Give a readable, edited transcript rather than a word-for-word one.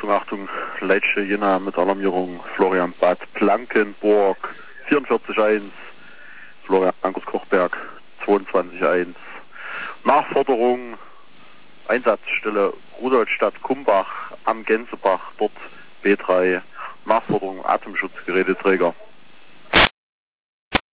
Achtung, Leitsche Jena mit Alarmierung Florian Bad Blankenburg 44.1, Florian Angus Kochberg 22.1. Nachforderung Einsatzstelle Rudolstadt Kumbach am Gänsebach, dort B3, Nachforderung Atemschutzgeräteträger.